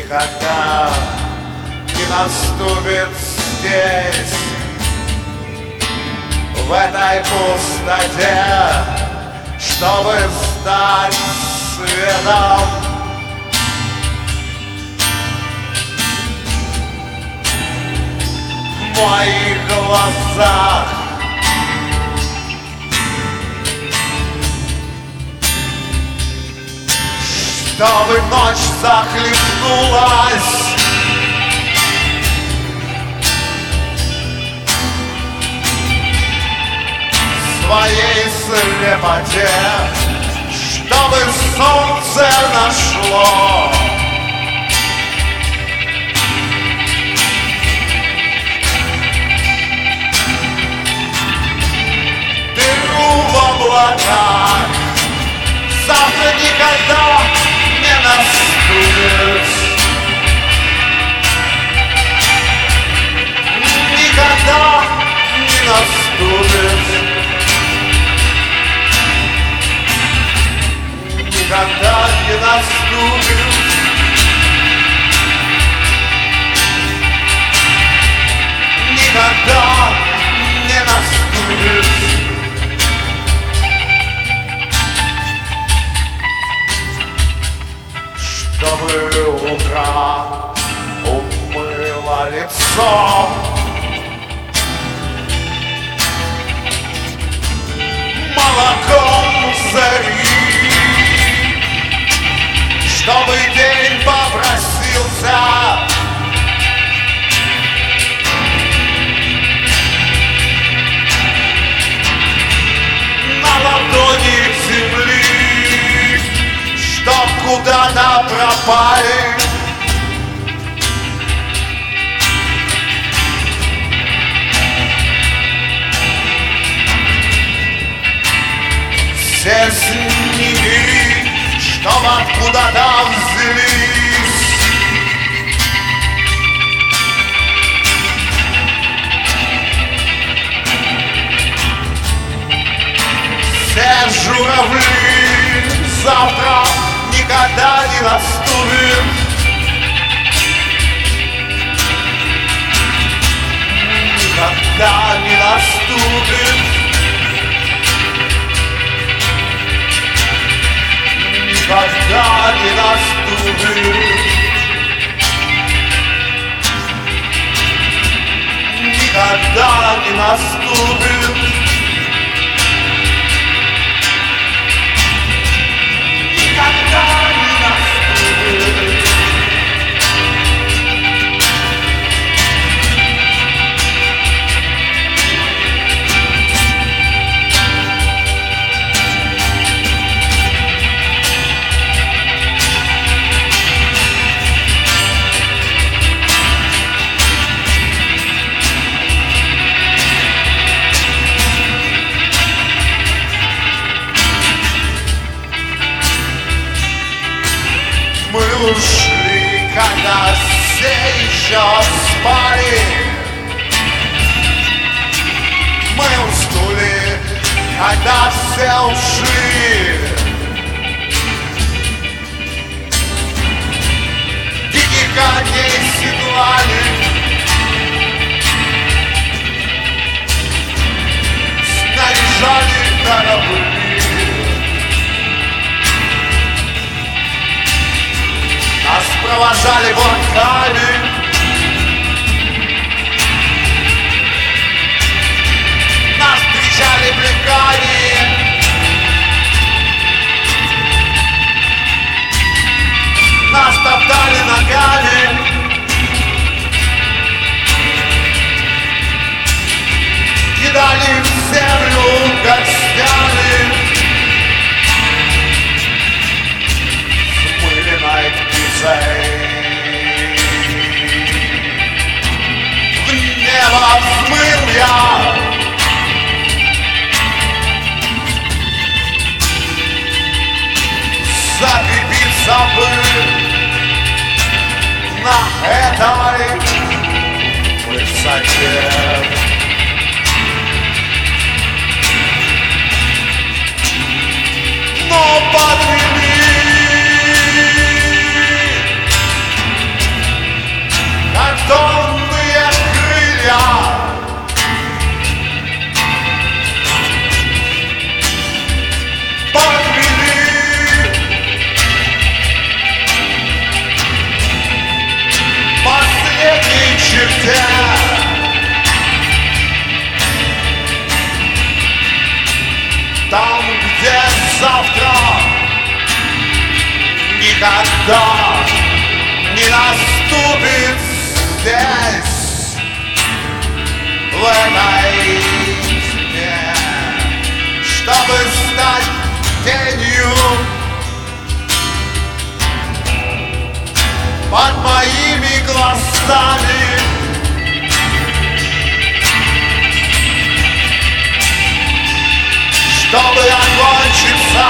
Никогда не наступит здесь, в этой пустоте, чтобы стать светом. В моих глазах чтобы ночь захлебнулась в своей слепоте, чтобы солнце нашло дыру в облаках. Завтра никогда не наступит, никогда не наступит, никогда не наступит, никогда не наступит. Чтобы утро умыло лицо молоком зари, чтобы день попросился на ладони земли, чтоб куда-то пропали все снеги, чтоб откуда-то взялись все журавли. Завтра никогда не наступит, никогда не наступит, никогда не наступит, никогда не наступит, никогда не наступит. Мы ушли, когда все еще спали. Мы уснули, когда все ушли. Диких коней седлали, снаряжали корабли. Нас провожали волками, нас встречали плевками, нас топтали ногами, кидали в землю горстями. В небо взмыл я, закрепиться бы на этой высоте. Но подвели завтра никогда не наступит здесь, в этой тьме, чтобы стать тенью под моими глазами. Чтобы окончиться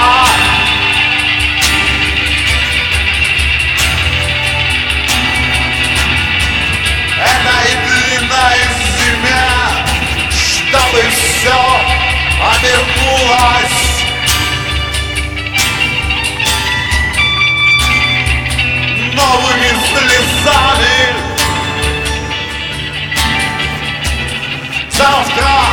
этой длинной зиме, чтобы все обернулось новыми слезами. Завтра